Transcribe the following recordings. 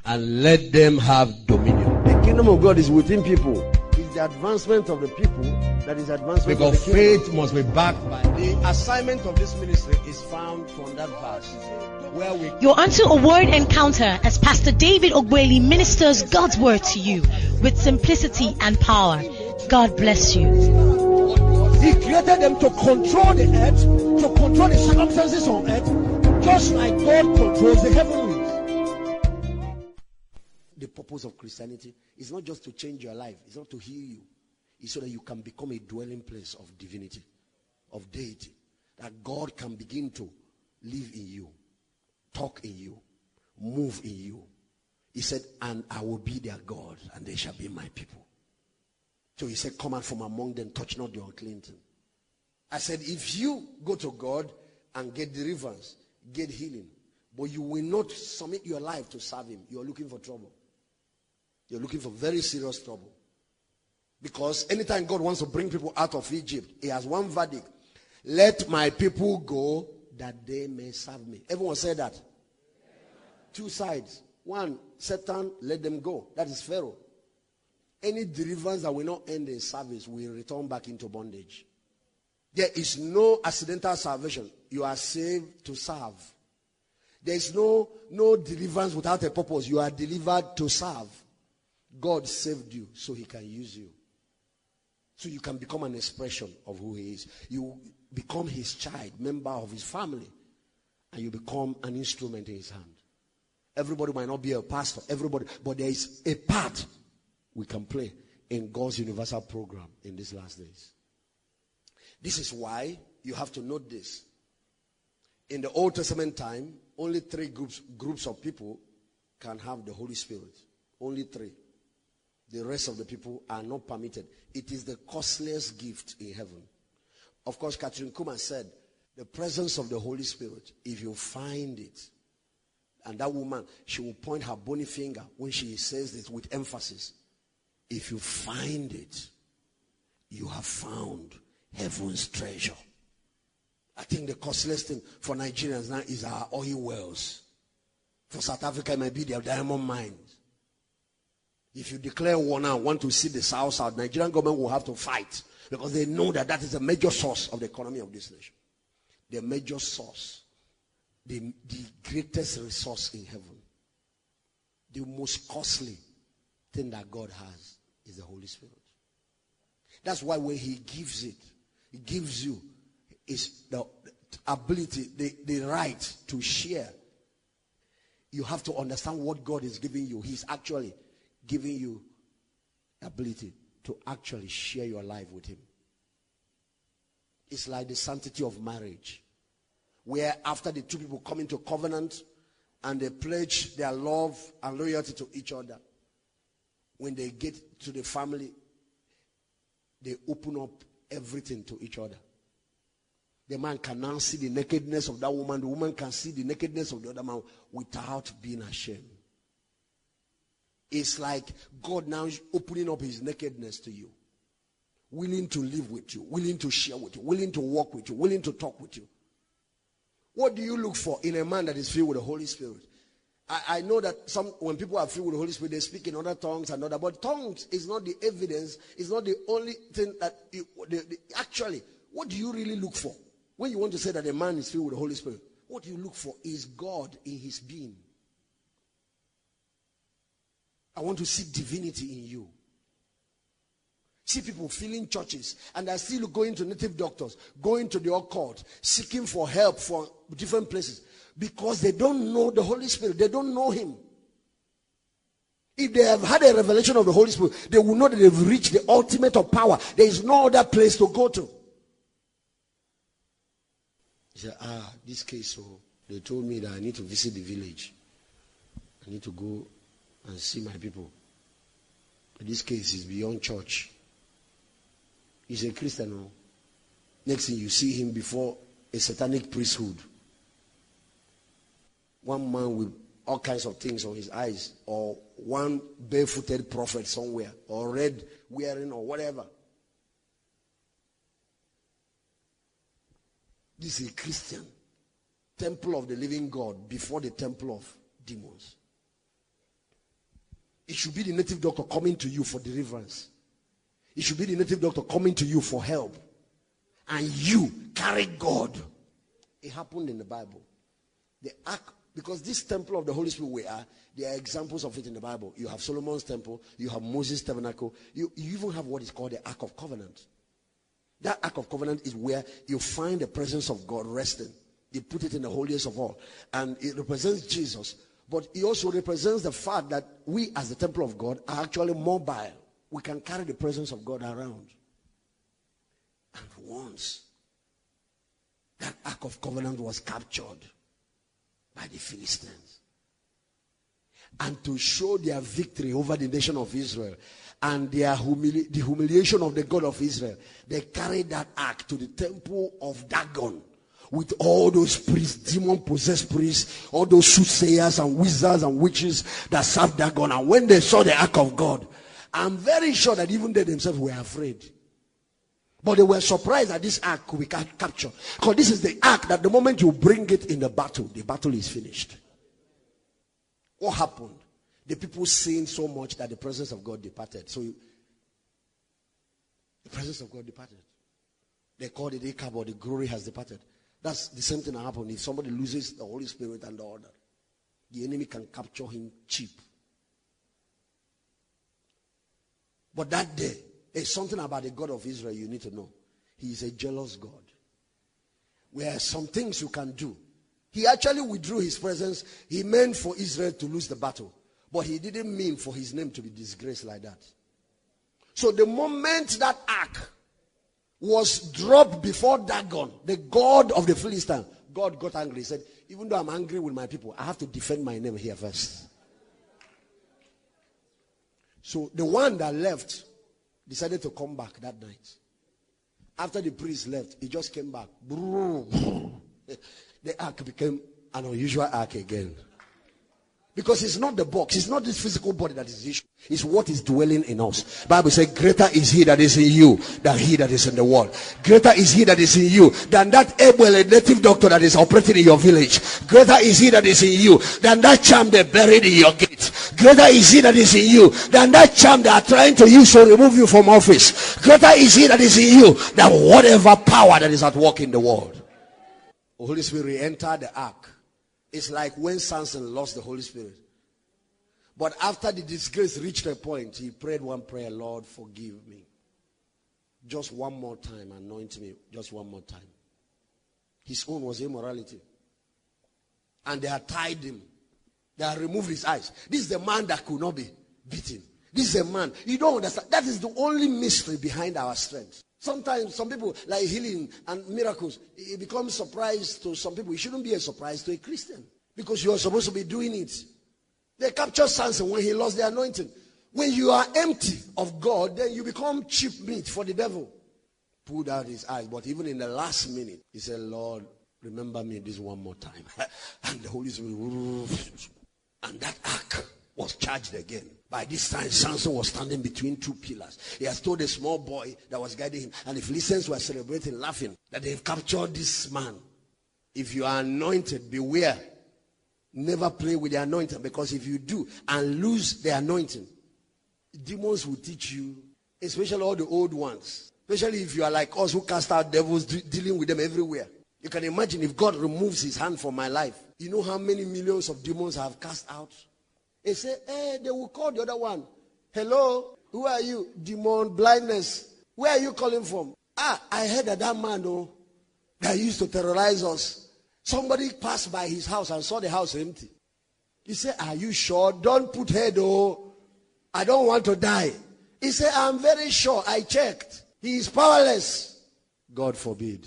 and let them have dominion. The kingdom of God is within people. It's the advancement of the people that is advancement Because of the kingdom. faith must be backed by The assignment of this ministry is found from that verse. Where we You're onto a word encounter as Pastor David Ogweli ministers God's word to you with simplicity and power. God bless you. He created them to control the earth, to control the circumstances on earth, just like God controls the heavenlies. The purpose of Christianity is not just to change your life, it's not to heal you. It's so that you can become a dwelling place of divinity, of deity. That God can begin to live in you, talk in you, move in you. He said, and I will be their God, and they shall be my people. So he said, come out from among them, touch not the unclean thing. I said, if you go to God and get deliverance, get healing, but you will not submit your life to serve him, you're looking for trouble. You're looking for very serious trouble. Because anytime God wants to bring people out of Egypt, he has one verdict. Let my people go that they may serve me. Everyone said that. Two sides. One, Satan, let them go. That is Pharaoh. Any deliverance that will not end in service will return back into bondage. There is no accidental salvation. You are saved to serve. There is no deliverance without a purpose. You are delivered to serve. God saved you so he can use you. So you can become an expression of who he is. You become his child, member of his family. And you become an instrument in his hand. Everybody might not be a pastor. Everybody. But there is a part we can play in God's universal program in these last days. This is why you have to note this. In the Old Testament time, only 3 groups of people can have the Holy Spirit. Only 3. The rest of the people are not permitted. It is the costliest gift in heaven. Of course, Catherine Kuma said, the presence of the Holy Spirit, if you find it, and that woman, she will point her bony finger when she says this with emphasis. If you find it, you have found heaven's treasure. I think the costliest thing for Nigerians now is our oil wells. For South Africa, it might be their diamond mines. If you declare war now, want to see the South, Nigerian government will have to fight. Because they know that that is a major source of the economy of this nation. The major source. The greatest resource in heaven. The most costly thing that God has is the Holy Spirit. That's why when he gives it, he gives you is the ability, the right to share. You have to understand what God is giving you. He's actually giving you the ability to actually share your life with him. It's like the sanctity of marriage, where after the 2 people come into covenant and they pledge their love and loyalty to each other, when they get to the family, they open up everything to each other. The man can now see the nakedness of that woman. The woman can see the nakedness of the other man without being ashamed. It's like God now opening up his nakedness to you. Willing to live with you. Willing to share with you. Willing to walk with you. Willing to talk with you. What do you look for in a man that is filled with the Holy Spirit? I know that when people are filled with the Holy Spirit, they speak in other tongues and other. But tongues is not the evidence. It's not the only thing that actually, what do you really look for? When you want to say that a man is filled with the Holy Spirit, what you look for is God in his being. I want to see divinity in you. See people filling churches and they're still going to native doctors, going to the occult, seeking for help for different places because they don't know the Holy Spirit. They don't know him. If they have had a revelation of the Holy Spirit, they will know that they've reached the ultimate of power. There is no other place to go to. He said, this case, so they told me that I need to visit the village. I need to go and see my people. This case is beyond church. He's a Christian. No? Next thing you see him before a satanic priesthood. One man with all kinds of things on his eyes, or one barefooted prophet somewhere, or red wearing, or whatever. This is a Christian. Temple of the living God before the temple of demons. It should be the native doctor coming to you for deliverance. It should be the native doctor coming to you for help. And you carry God. It happened in the Bible. The ark, because this temple of the Holy Spirit we are, there are examples of it in the Bible. You have Solomon's temple, you have Moses' tabernacle, you even have what is called the Ark of Covenant. That Ark of Covenant is where you find the presence of God resting. They put it in the holiest of all. And it represents Jesus. But it also represents the fact that we as the temple of God are actually mobile. We can carry the presence of God around. And once that Ark of Covenant was captured by the Philistines, and to show their victory over the nation of Israel and their the humiliation of the God of Israel, they carried that ark to the temple of Dagon with all those priests, demon-possessed priests, all those soothsayers and wizards and witches that served Dagon. And when they saw the ark of God, I'm very sure that even they themselves were afraid. But they were surprised that this ark could be captured. Because this is the ark that the moment you bring it in the battle is finished. What happened? The people sinned so much that the presence of God departed. So the presence of God departed. They called it Ichabod, the glory has departed. That's the same thing that happened. If somebody loses the Holy Spirit and the order, the enemy can capture him cheap. But that day, there's something about the God of Israel you need to know. He is a jealous God. Where some things you can do. He actually withdrew his presence. He meant for Israel to lose the battle. But he didn't mean for his name to be disgraced like that. So the moment that ark was dropped before Dagon, the god of the Philistines, God got angry. He said, even though I'm angry with my people, I have to defend my name here first. So the one that left decided to come back that night. After the priest left, he just came back. The ark became an unusual ark again. Because it's not the box, it's not this physical body that is the issue. It's what is dwelling in us. Bible says, greater is he that is in you than he that is in the world. Greater is he that is in you than that able native doctor that is operating in your village. Greater is he that is in you than that charm they buried in your gate. Greater is he that is in you than that charm they are trying to use to remove you from office. Greater is he that is in you than whatever power that is at work in the world. The Holy Spirit re-entered the ark. It's like when Samson lost the Holy Spirit. But after the disgrace reached a point, he prayed one prayer, Lord, forgive me. Just one more time, anoint me. Just one more time. His own was immorality. And they had tied him. They had removed his eyes. This is the man that could not be beaten. This is a man. You don't understand. That is the only mystery behind our strength. Sometimes some people, like healing and miracles, it becomes a surprise to some people. It shouldn't be a surprise to a Christian. Because you are supposed to be doing it. They captured Samson when he lost the anointing. When you are empty of God, then you become cheap meat for the devil. Pulled out his eyes. But even in the last minute, he said, Lord, remember me this one more time. And the Holy Spirit, and that ark was charged again. By this time, Samson was standing between two pillars. He has told a small boy that was guiding him, and the Philistines were celebrating, laughing, that they've captured this man. If you are anointed, beware. Never play with the anointing, because if you do and lose the anointing, demons will teach you, especially all the old ones. Especially if you are like us who cast out devils, dealing with them everywhere. You can imagine if God removes his hand from my life. You know how many millions of demons I have cast out? They say, hey, they will call the other one. Hello, who are you? Demon, blindness. Where are you calling from? I heard that man that used to terrorize us. Somebody passed by his house and saw the house empty. He said, are you sure? Don't put head, I don't want to die. He said, I'm very sure. I checked. He is powerless. God forbid.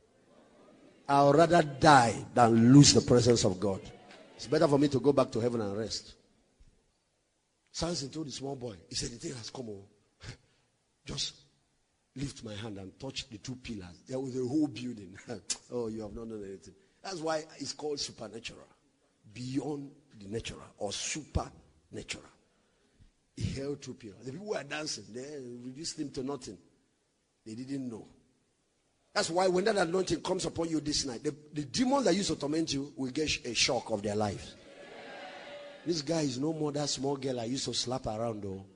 I'll rather die than lose the presence of God. It's better for me to go back to heaven and rest. Samson told the small boy, he said, the thing has come on. Just lift my hand and touch the two pillars. There was a whole building. Oh, you have not done anything. That's why it's called supernatural. Beyond the natural or supernatural. He held two pillars. The people were dancing. They reduced him to nothing. They didn't know. That's why when that anointing comes upon you this night, the demons that used to torment you will get a shock of their lives. This guy is no more that small girl I used to slap around though.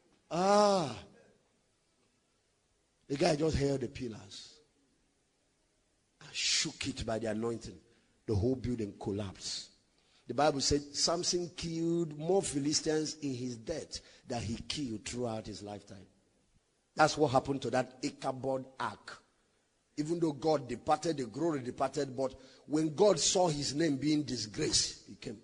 The guy just held the pillars and shook it by the anointing. The whole building collapsed. The Bible said Samson killed more Philistines in his death than he killed throughout his lifetime. That's what happened to that Ichabod ark. Even though God departed, the glory departed, but when God saw his name being disgraced, he came.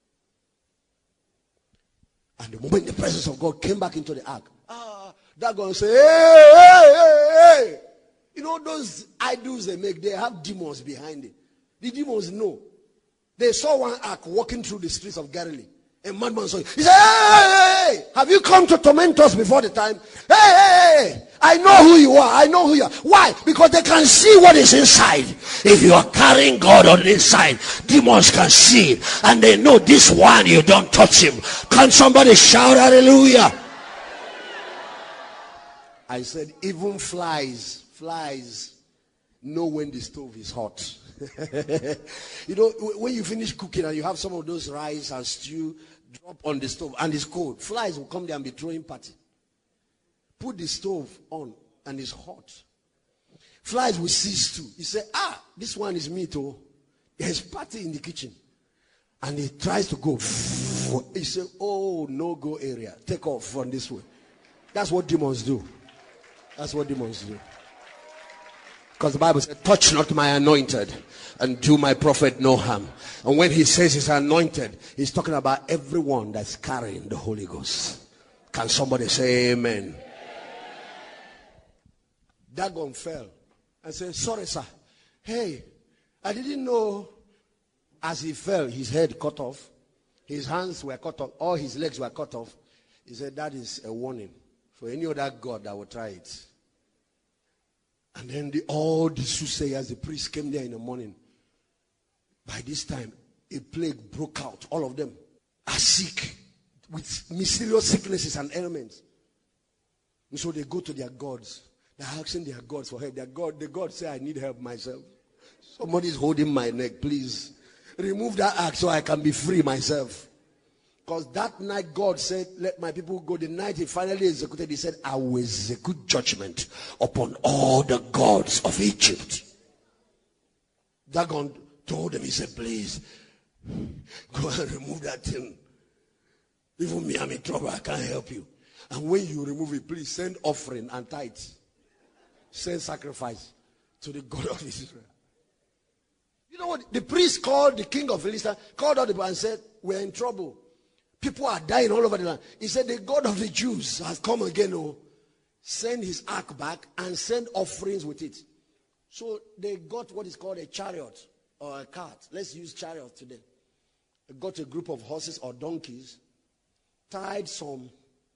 And the moment the presence of God came back into the ark, that God say, hey. You know those idols they make, they have demons behind it. The demons know. They saw one ark walking through the streets of Galilee. A madman saw it. He said, hey, have you come to torment us before the time? Hey, I know who you are. I know who you are. Why? Because they can see what is inside. If you are carrying God on the inside, demons can see it. And they know this one, you don't touch him. Can somebody shout hallelujah? I said, even flies know when the stove is hot. You know, when you finish cooking and you have some of those rice and stew drop on the stove and it's cold, flies will come there and be throwing party. Put the stove on and it's hot. Flies will cease too. You say, this one is meat. Oh, there's party in the kitchen. And he tries to go. He said, oh, no go area. Take off from this way. That's what demons do. That's what demons do. Because the Bible said, touch not my anointed and do my prophet no harm. And when he says he's anointed, he's talking about everyone that's carrying the Holy Ghost. Can somebody say amen? Dagon fell and said, sorry sir. Hey, I didn't know. As he fell, his head cut off. His hands were cut off. All his legs were cut off. He said, that is a warning for any other God that will try it. And then all the soothsayers, the priests came there in the morning. By this time, a plague broke out. All of them are sick with mysterious sicknesses and ailments. And so they go to their gods. They're asking their gods for help. The God say, I need help myself. Somebody's holding my neck. Please remove that axe so I can be free myself. Because that night God said, let my people go. The night he finally executed, he said, I will execute judgment upon all the gods of Egypt. Dagon told him, he said, please, go and remove that thing. Even me, I'm in trouble, I can't help you. And when you remove it, please send offering and tithes. Send sacrifice to the God of Israel. You know what? The priest called the king of Philistine, called out the people and said, we're in trouble. People are dying all over the land. He said, the God of the Jews has come again. Oh, send his ark back and send offerings with it. So they got what is called a chariot or a cart. Let's use chariot today. They got a group of horses or donkeys, tied some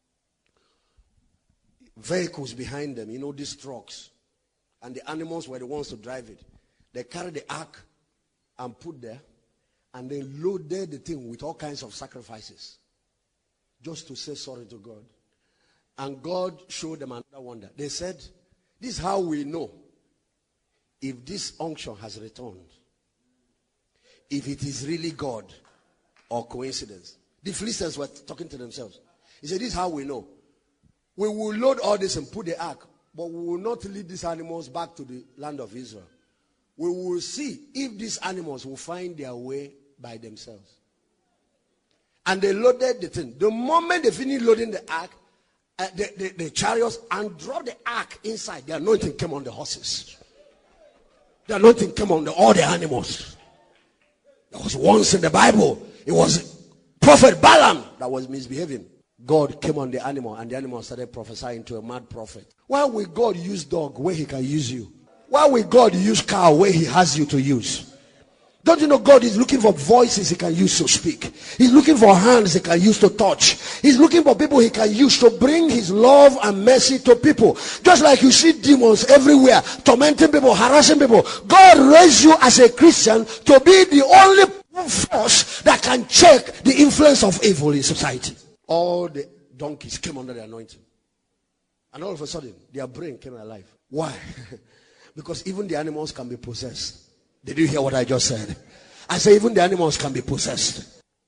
vehicles behind them, you know, these trucks. And the animals were the ones to drive it. They carried the ark and put there. And they loaded the thing with all kinds of sacrifices. Just to say sorry to God. And God showed them another wonder. They said, this is how we know if this unction has returned. If it is really God or coincidence. The Philistines were talking to themselves. He said, this is how we know. We will load all this and put the ark. But we will not lead these animals back to the land of Israel. We will see if these animals will find their way by themselves. And they loaded the thing. The moment they finished loading the ark, the chariots, and dropped the ark inside, the anointing came on the horses. The anointing came on all the animals. There was once in the Bible, it was Prophet Balaam that was misbehaving. God came on the animal, and the animal started prophesying to a mad prophet. Why will God use dog where he can use you? Why will God use cow where he has you to use? Don't you know God is looking for voices he can use to speak? He's looking for hands he can use to touch. He's looking for people he can use to bring his love and mercy to people. Just like you see demons everywhere, tormenting people, harassing people. God raised you as a Christian to be the only force that can check the influence of evil in society. All the donkeys came under the anointing. And all of a sudden, their brain came alive. Why? Because even the animals can be possessed. Did you hear what I just said? I say even the animals can be possessed.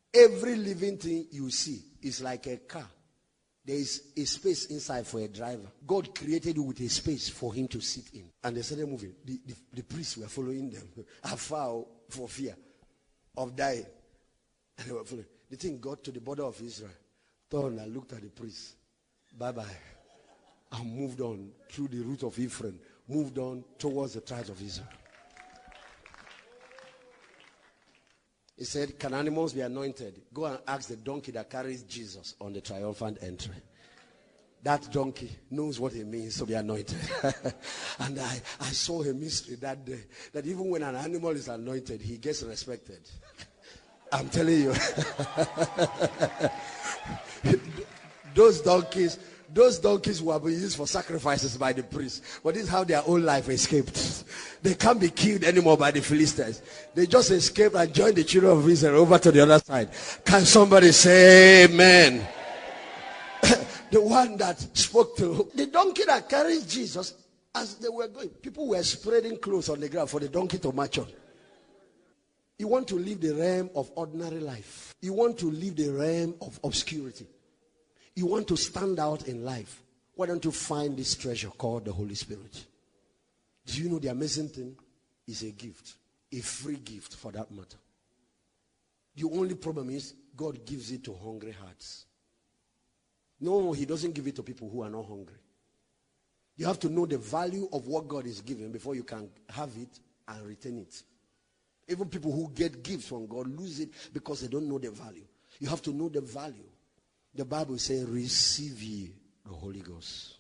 Every living thing you see is like a car. There is a space inside for a driver. God created you with a space for him to sit in. And they started moving. The priests were following them afar for fear of dying. And they were following. The thing got to the border of Israel. Turned and looked at the priests. Bye-bye. And moved on through the route of Ephraim. Moved on towards the tribes of Israel. He said, can animals be anointed? Go and ask the donkey that carries Jesus on the triumphant entry. That donkey knows what it means to be anointed. And I saw a mystery that day. That even when an animal is anointed, he gets respected. I'm telling you. Those donkeys were being used for sacrifices by the priests. But this is how their own life escaped. They can't be killed anymore by the Philistines. They just escaped and joined the children of Israel over to the other side. Can somebody say amen? The one that spoke to the donkey that carries Jesus, as they were going, people were spreading clothes on the ground for the donkey to march on. You want to live the realm of ordinary life. You want to live the realm of obscurity. You want to stand out in life. Why don't you find this treasure called the Holy Spirit? Do you know the amazing thing is a gift? A free gift for that matter. The only problem is God gives it to hungry hearts. No, he doesn't give it to people who are not hungry. You have to know the value of what God is giving before you can have it and retain it. Even people who get gifts from God lose it because they don't know the value. You have to know the value. The Bible says, receive ye the Holy Ghost.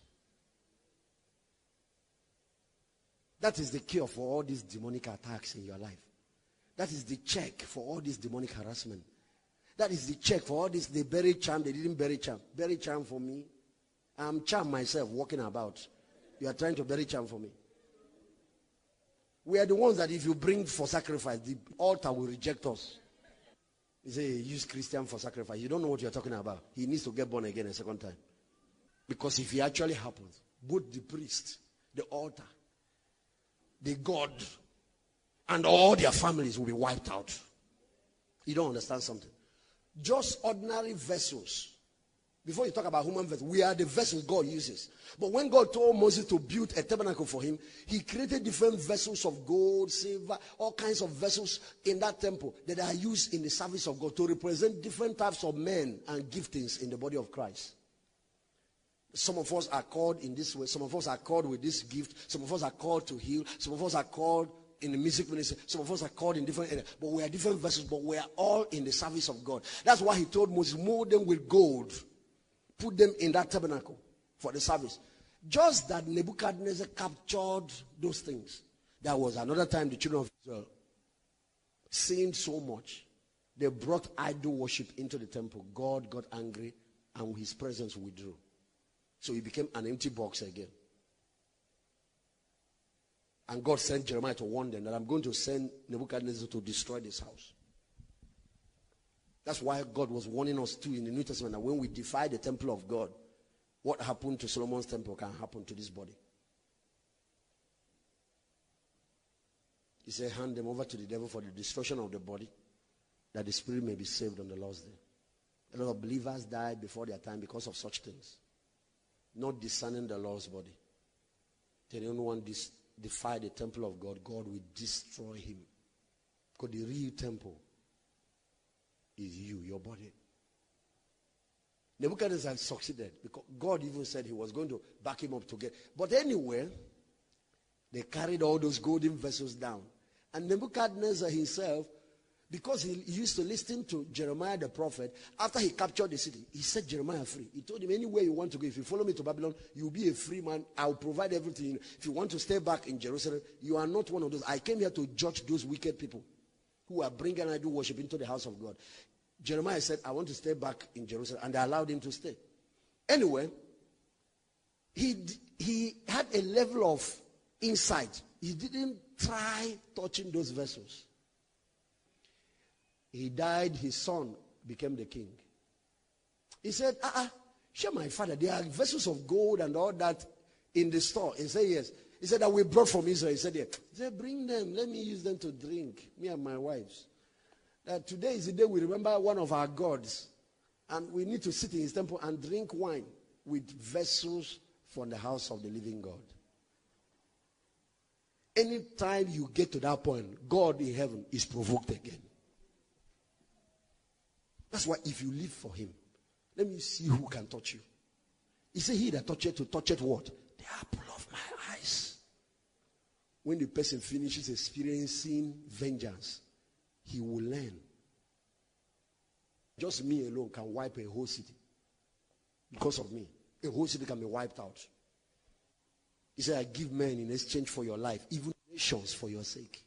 That is the cure for all these demonic attacks in your life. That is the check for all this demonic harassment. That is the check for all this. They buried charm, they didn't bury charm. Bury charm for me. I'm charm myself walking about. You are trying to bury charm for me. We are the ones that if you bring for sacrifice, the altar will reject us. You say, use Christian for sacrifice. You don't know what you're talking about. He needs to get born again a second time. Because if it actually happens, both the priest, the altar, the God, and all their families will be wiped out. You don't understand something. Just ordinary vessels. Before you talk about human vessels, we are the vessels God uses. But when God told Moses to build a tabernacle for him, he created different vessels of gold, silver, all kinds of vessels in that temple that are used in the service of God to represent different types of men and giftings in the body of Christ. Some of us are called in this way. Some of us are called with this gift. Some of us are called to heal. Some of us are called in the music ministry. Some of us are called in different areas. But we are different vessels, but we are all in the service of God. That's why he told Moses, mold them with gold. Put them in that tabernacle for the service. Just that Nebuchadnezzar captured those things. That was another time the children of Israel sinned so much. They brought idol worship into the temple. God got angry and his presence withdrew. So he became an empty box again. And God sent Jeremiah to warn them that I'm going to send Nebuchadnezzar to destroy this house. That's why God was warning us too in the New Testament that when we defy the temple of God, what happened to Solomon's temple can happen to this body. He said, hand them over to the devil for the destruction of the body, that the spirit may be saved on the last day. A lot of believers died before their time because of such things. Not discerning the Lord's body. Did anyone defy the temple of God, God will destroy him. Because the real temple is you, your body. Nebuchadnezzar succeeded because God even said he was going to back him up to get. But anyway, they carried all those golden vessels down. And Nebuchadnezzar himself, because he used to listen to Jeremiah the prophet, after he captured the city, he set Jeremiah free. He told him, anywhere you want to go, if you follow me to Babylon, you'll be a free man. I'll provide everything. If you want to stay back in Jerusalem, you are not one of those. I came here to judge those wicked people who are bringing idol worship into the house of God. Jeremiah said, I want to stay back in Jerusalem, and they allowed him to stay. Anyway, he had a level of insight. He didn't try touching those vessels. He died, his son became the king. He said, share my father, there are vessels of gold and all that in the store. He said, yes. He said, that we brought from Israel. He said, yeah. He said, bring them, let me use them to drink, me and my wives. Today is the day we remember one of our gods. And we need to sit in his temple and drink wine with vessels from the house of the living God. Anytime you get to that point, God in heaven is provoked again. That's why if you live for him, let me see who can touch you. He said, he that toucheth to toucheth what? The apple of my eyes. When the person finishes experiencing vengeance, he will learn. Just me alone can wipe a whole city. Because of me, a whole city can be wiped out. He said, I give men in exchange for your life, even nations for your sake.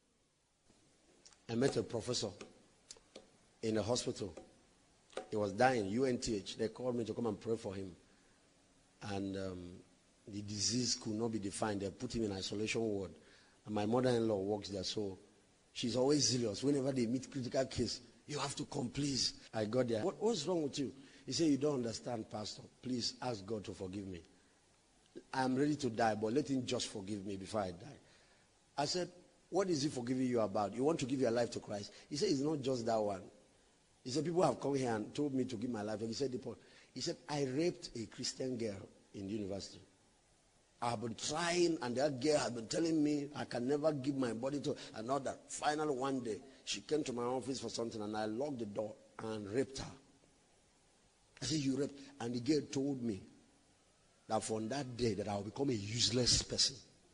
I met a professor in a hospital. He was dying, UNTH. They called me to come and pray for him. And the disease could not be defined. They put him in isolation ward. And my mother-in-law works there, so she's always zealous. Whenever they meet critical case, you have to come, please. I got there. What's wrong with you? He said, you don't understand, Pastor. Please ask God to forgive me. I'm ready to die, but let him just forgive me before I die. I said, what is he forgiving you about? You want to give your life to Christ? He said, it's not just that one. He said, people have come here and told me to give my life. And he said, I raped a Christian girl in university. I've been trying, and that girl has been telling me I can never give my body to another. Finally, one day, she came to my office for something, and I locked the door and raped her. I said, you raped? And the girl told me that from that day that I will become a useless person.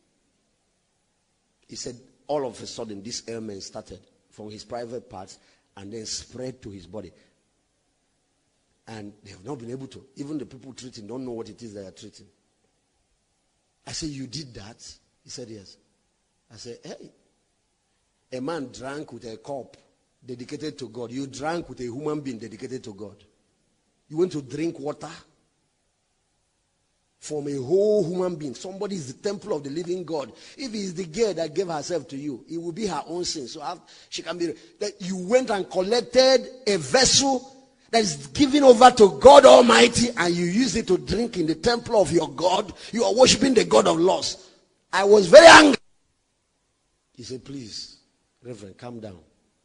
He said, all of a sudden, this ailment started from his private parts and then spread to his body. And they have not been able to. Even the people treating don't know what it is they are treating. I said, you did that? He said, yes. I said, hey, a man drank with a cup dedicated to God. You drank with a human being dedicated to God. You went to drink water from a whole human being. Somebody is the temple of the living God. If it is the girl that gave herself to you, it will be her own sin. So she can be that you went and collected a vessel that is given over to God Almighty, and you use it to drink in the temple of your God. You are worshiping the God of laws. I was very angry. He said, please, Reverend, calm down.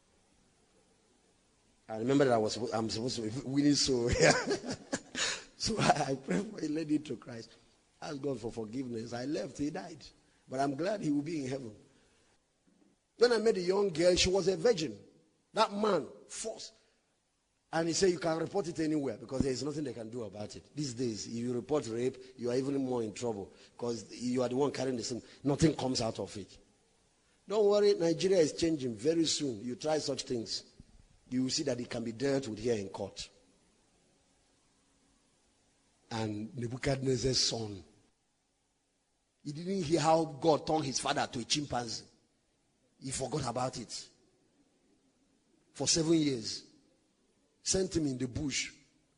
I remember that I'm supposed to be winning soul. So I prayed for him, led him to Christ. Asked God for forgiveness. I left, he died. But I'm glad he will be in heaven. When I met a young girl, she was a virgin. That man forced. And he said, you can report it anywhere because there is nothing they can do about it. These days, if you report rape, you are even more in trouble because you are the one carrying the sin. Nothing comes out of it. Don't worry, Nigeria is changing very soon. You try such things, you will see that it can be dealt with here in court. And Nebuchadnezzar's son, he didn't hear how God turned his father to a chimpanzee. He forgot about it. For 7 years. Sent him in the bush.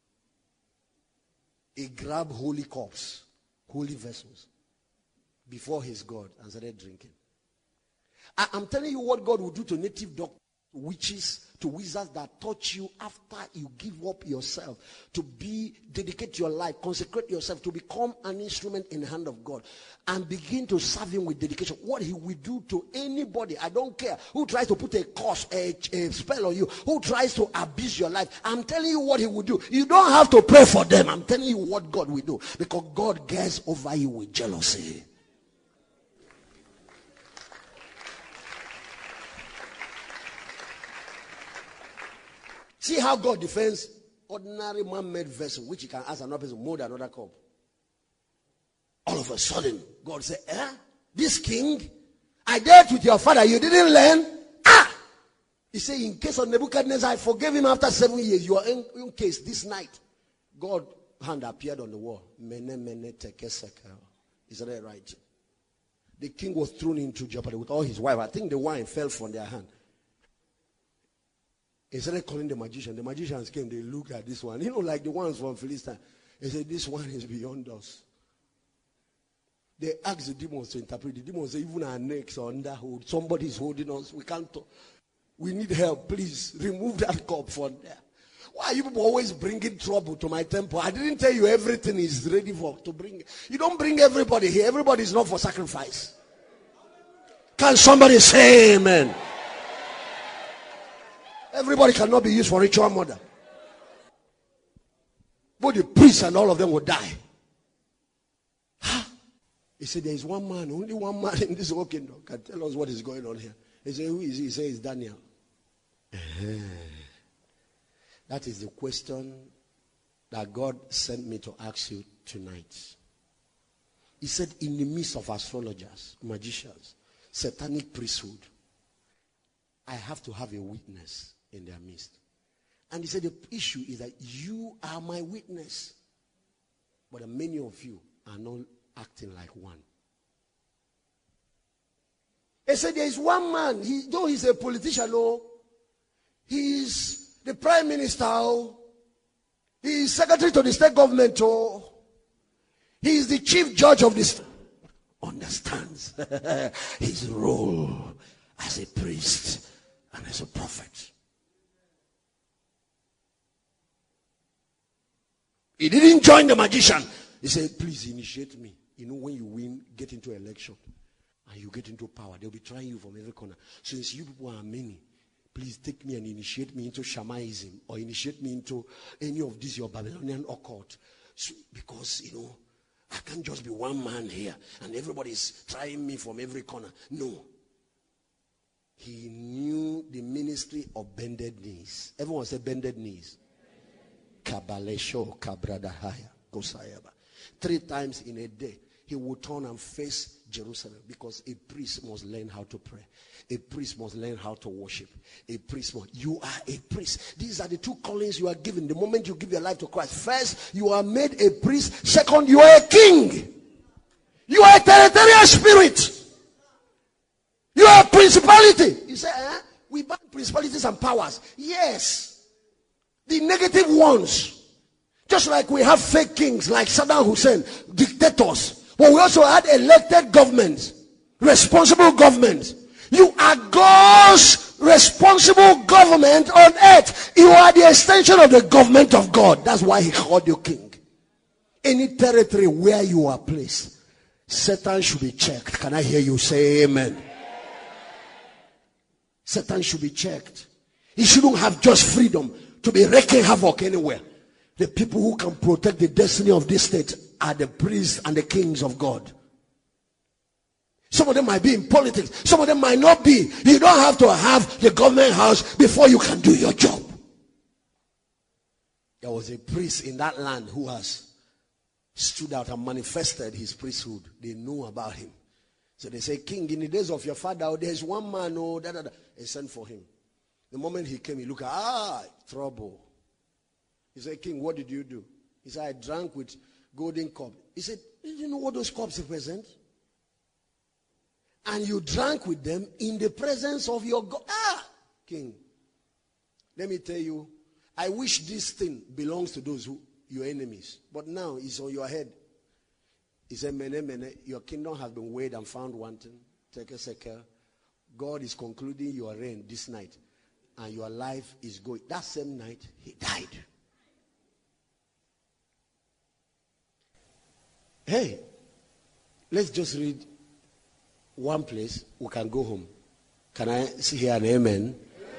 He grabbed holy cups, holy vessels, before his God and started drinking. I'm telling you what God will do to native doctors, witches, to wizards that touch you after you give up yourself to be dedicate your life, consecrate yourself to become an instrument in the hand of God and begin to serve him with dedication. What he will do to anybody, I don't care, who tries to put a curse, a spell on you, who tries to abuse your life. I'm telling you what he will do. You don't have to pray for them. I'm telling you what God will do, because God gets over you with jealousy. See how God defends ordinary man-made vessel, which he can ask another person, mold another cup. All of a sudden, God said, this king, I dealt with your father, you didn't learn? He said, in case of Nebuchadnezzar, I forgave him after 7 years. Your own case, this night, God's hand appeared on the wall. Is that right? The king was thrown into jeopardy with all his wife. I think the wine fell from their hand. He started calling the magician. The magicians came. They looked at this one. Like the ones from Philistine. He said, this one is beyond us. They asked the demons to interpret. The demons said, even our necks are under hold. Somebody is holding us. We can't talk. We need help. Please remove that cup from there. Why are you people always bringing trouble to my temple? I didn't tell you everything is ready to bring. You don't bring everybody here. Everybody is not for sacrifice. Can somebody say amen? Everybody cannot be used for ritual murder. Both the priests and all of them will die. He said, there is one man, only one man in this whole kingdom can tell us what is going on here. He said, who is he? He said, it's Daniel. That is the question that God sent me to ask you tonight. He said, in the midst of astrologers, magicians, satanic priesthood, I have to have a witness in their midst. And he said, the issue is that you are my witness. But many of you are not acting like one. He said, there is one man, though he's a politician, he's the prime minister, he's secretary to the state government, he is the chief judge of this, understands his role as a priest and as a prophet. He didn't join the magician. He said, please initiate me. You know, when you win, get into election and you get into power, they'll be trying you from every corner. Since you people are many, please take me and initiate me into Shamaism or initiate me into any of these your Babylonian occult. So, because, I can't just be one man here and everybody's trying me from every corner. No. He knew the ministry of bended knees. Everyone say bended knees. Kabalesho kabradahaya kosayaba. 3 times in a day, he would turn and face Jerusalem, because a priest must learn how to pray. A priest must learn how to worship. You are a priest. These are the 2 callings you are given. The moment you give your life to Christ, first, you are made a priest. Second, you are a king. You are a territorial spirit. You are a principality. You say, we ban principalities and powers. Yes. The negative ones. Just like we have fake kings like Saddam Hussein, dictators. But we also had elected governments, responsible governments. You are God's responsible government on earth. You are the extension of the government of God. That's why he called you king. Any territory where you are placed, Satan should be checked. Can I hear you say amen? Satan should be checked. He shouldn't have just freedom to be wreaking havoc anywhere. The people who can protect the destiny of this state are the priests and the kings of God. Some of them might be in politics. Some of them might not be. You don't have to have the government house before you can do your job. There was a priest in that land who has stood out and manifested his priesthood. They know about him. So they say, king, in the days of your father, there's one man, They sent for him. The moment he came, he looked at, trouble. He said, king, what did you do? He said, I drank with golden cup. He said, did you know what those cups represent? And you drank with them in the presence of your God. King, let me tell you, I wish this thing belongs to those your enemies. But now it's on your head. He said, mene, your kingdom has been weighed and found wanting. Take a second. God is concluding your reign this night. And your life is going. That same night, he died. Hey, let's just read one place. We can go home. Can I see here an amen?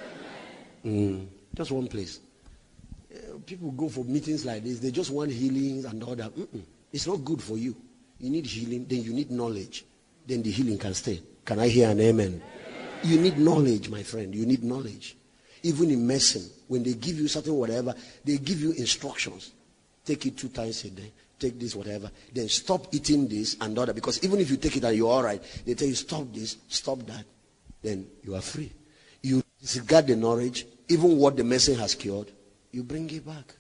Just one place. People go for meetings like this. They just want healings and all that. It's not good for you. You need healing. Then you need knowledge. Then the healing can stay. Can I hear an amen? You need knowledge, my friend. You need knowledge. Even in medicine, when they give you something, whatever, they give you instructions. Take it 2 times a day. Take this, whatever. Then stop eating this and other. Because even if you take it and you're all right, they tell you stop this, stop that. Then you are free. You disregard the knowledge, even what the medicine has cured, you bring it back.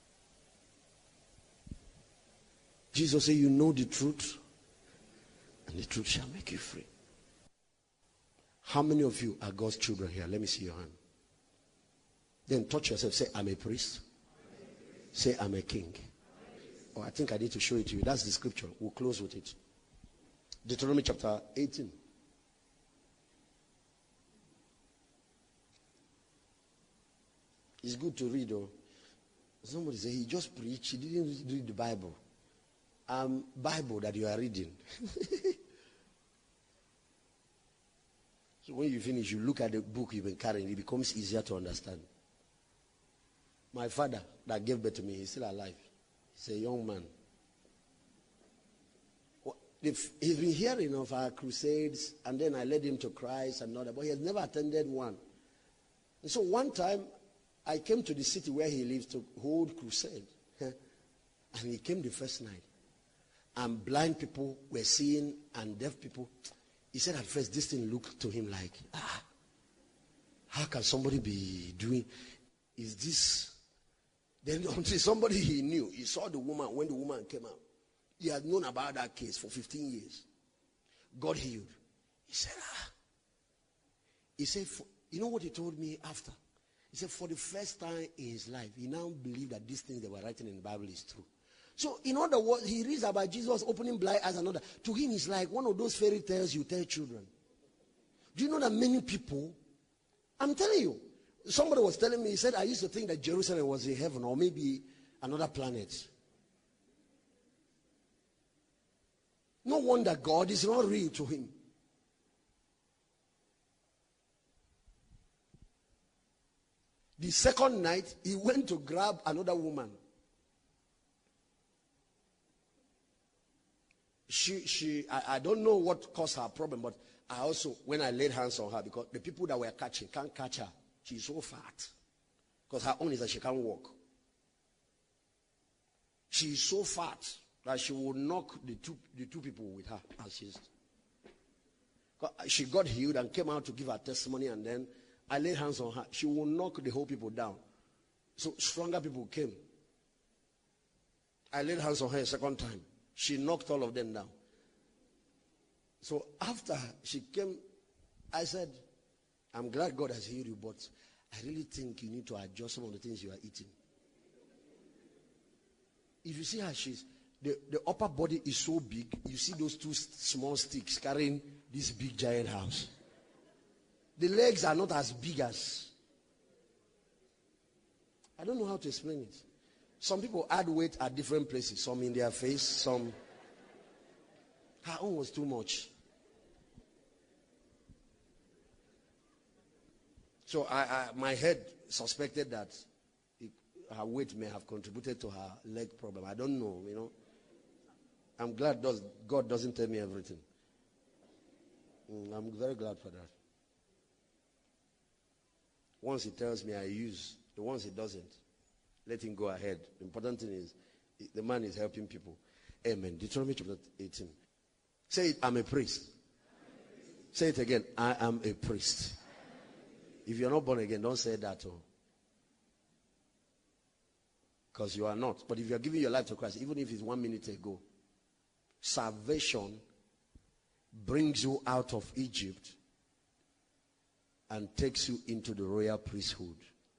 Jesus said, you know the truth, and the truth shall make you free. How many of you are God's children here? Let me see your hand. Then touch yourself. Say, I'm a priest. Say, I'm a king. Oh, I think I need to show it to you. That's the scripture. We'll close with it. Deuteronomy chapter 18. It's good to read, though. Somebody say he just preached. He didn't read the Bible. Bible that you are reading. So when you finish, you look at the book you've been carrying, it becomes easier to understand. My father that gave birth to me, he's still alive. He's a young man. He's been hearing of our crusades, and then I led him to Christ and all that, but he has never attended one. And so one time, I came to the city where he lives to hold crusade. And he came the first night. And blind people were seeing, and deaf people. He said at first, this thing looked to him like, how can somebody be doing, is this? Then until somebody he knew, he saw the woman, when the woman came out. He had known about that case for 15 years. God healed. He said, He said, you know what he told me after? He said, for the first time in his life, he now believed that these things they were writing in the Bible is true. So, in other words, he reads about Jesus opening blind eyes and all that. To him, it's like one of those fairy tales you tell children. Do you know that many people, I'm telling you, somebody was telling me, he said, I used to think that Jerusalem was in heaven or maybe another planet. No wonder God is not real to him. The second night, he went to grab another woman. I don't know what caused her problem, but I also, when I laid hands on her, because the people that were catching can't catch her. She's so fat. Because her own is that she can't walk. She's so fat that she will knock the two people with her. She got healed and came out to give her testimony, and then I laid hands on her. She will knock the whole people down. So stronger people came. I laid hands on her a second time. She knocked all of them down. So after she came, I said, I'm glad God has healed you, but I really think you need to adjust some of the things you are eating. If you see how the upper body is so big, you see those two small sticks carrying this big giant house. The legs are not as big as. I don't know how to explain it. Some people add weight at different places. Some in their face, some. Her own was too much. So my head suspected that her weight may have contributed to her leg problem. I don't know, you know. I'm glad God doesn't tell me everything. I'm very glad for that. Once he tells me, I use. The ones he doesn't, let him go ahead. The important thing is, the man is helping people. Amen. Deuteronomy chapter 18. Say it, I'm a priest. Say it again, I am a priest. If you're not born again, don't say that. Because you are not. But if you're giving your life to Christ, even if it's 1 minute ago, salvation brings you out of Egypt and takes you into the royal priesthood.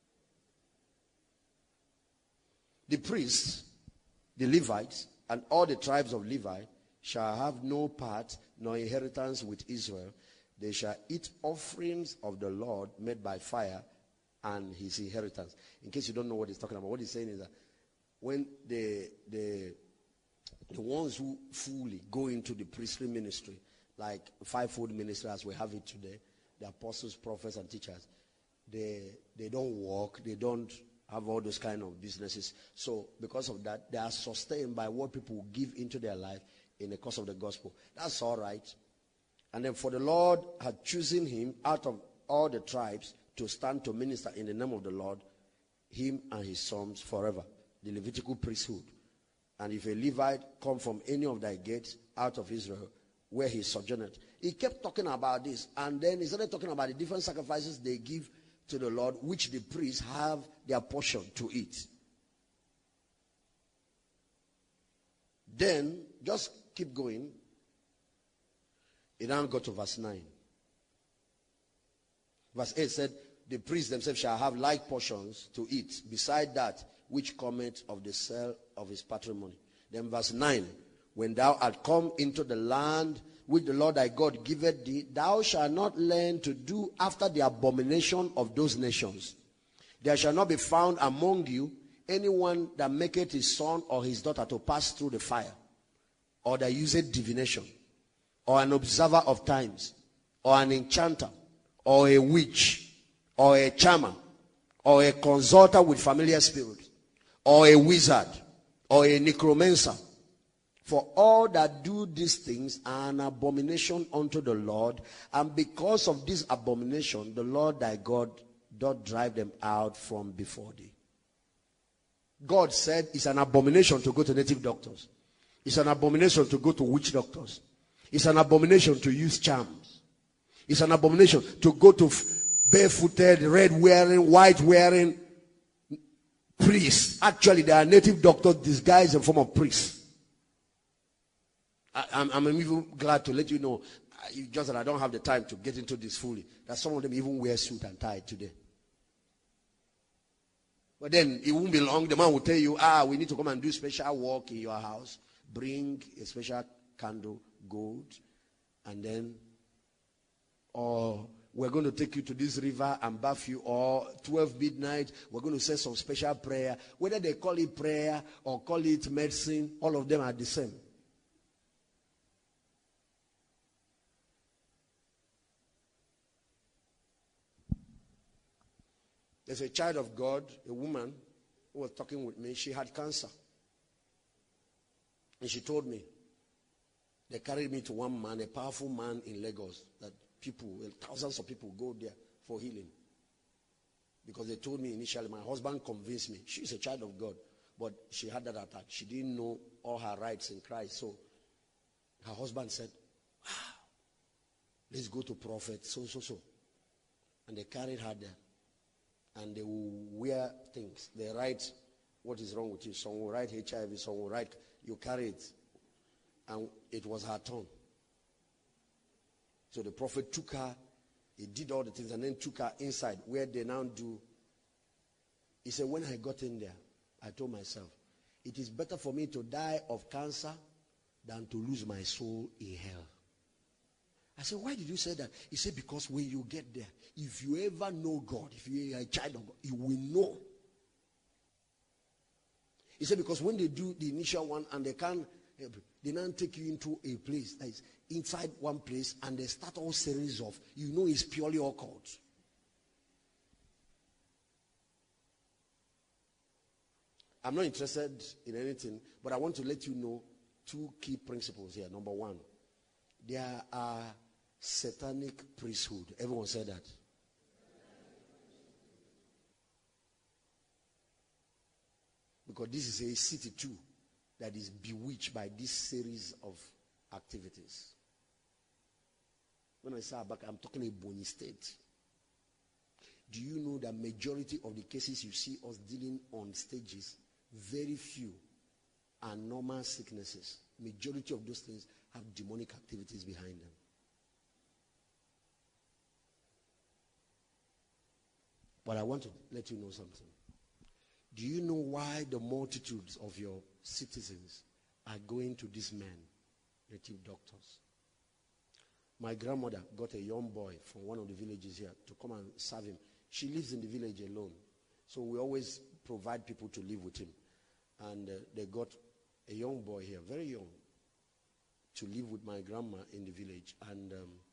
The priests, the Levites, and all the tribes of Levi shall have no part nor inheritance with Israel. They shall eat offerings of the Lord made by fire and his inheritance. In case you don't know what he's talking about, what he's saying is that when the ones who fully go into the priestly ministry, like fivefold ministry as we have it today, the apostles, prophets, and teachers, they don't work, they don't have all those kind of businesses. So because of that, they are sustained by what people give into their life in the course of the gospel. That's all right. And then for the Lord had chosen him out of all the tribes to stand to minister in the name of the Lord, him and his sons forever. The Levitical priesthood. And if a Levite come from any of thy gates out of Israel, where he sojourned. He kept talking about this, and then he started talking about the different sacrifices they give to the Lord, which the priests have their portion to eat. Then, just keep going. It now got to verse 9. Verse 8 said, the priests themselves shall have like portions to eat, beside that which cometh of the sale of his patrimony. Then verse 9, when thou art come into the land which the Lord thy God giveth thee, thou shalt not learn to do after the abomination of those nations. There shall not be found among you anyone that maketh his son or his daughter to pass through the fire, or that useth divination, or an observer of times, or an enchanter, or a witch, or a charmer, or a consulter with familiar spirits, or a wizard, or a necromancer. For all that do these things are an abomination unto the Lord, and because of this abomination, the Lord thy God doth drive them out from before thee. God said it's an abomination to go to native doctors. It's an abomination to go to witch doctors. It's an abomination to use charms. It's an abomination to go to barefooted, red wearing, white wearing priests. Actually, they are native doctors disguised in form of priests. I'm even glad to let you know, just that I don't have the time to get into this fully, that some of them even wear suit and tie today. But then it won't be long. The man will tell you, we need to come and do special work in your house. Bring a special candle, gold, and then, or we're going to take you to this river and bath you, or 12 midnight, we're going to say some special prayer. Whether they call it prayer or call it medicine, all of them are the same. There's a child of God, a woman, who was talking with me. She had cancer. And she told me, they carried me to one man, a powerful man in Lagos, that people, thousands of people go there for healing. Because they told me initially, my husband convinced me. She's a child of God, but she had that attack. She didn't know all her rights in Christ. So her husband said, let's go to prophet, so. And they carried her there. And they will wear things. They write what is wrong with you. Some will write HIV, some will write, you carry it. And it was her turn. So the prophet took her, he did all the things, and then took her inside where they now do. He said, when I got in there, I told myself, it is better for me to die of cancer than to lose my soul in hell. I said, why did you say that? He said, because when you get there, if you ever know God, if you are a child of God, you will know. He said, because when they do the initial one and they now take you into a place that is inside one place and they start all series of, it's purely occult. I'm not interested in anything, but I want to let you know two key principles here. Number one, there are satanic priesthood. Everyone said that. Because this is a city too that is bewitched by this series of activities. When I say Abaka, I'm talking about Bonny State. Do you know that majority of the cases you see us dealing on stages, very few are normal sicknesses. Majority of those things have demonic activities behind them. But I want to let you know something. Do you know why the multitudes of your citizens are going to these men, native doctors? My grandmother got a young boy from one of the villages here to come and serve him. She lives in the village alone. So we always provide people to live with him. And they got a young boy here, very young, to live with my grandma in the village. And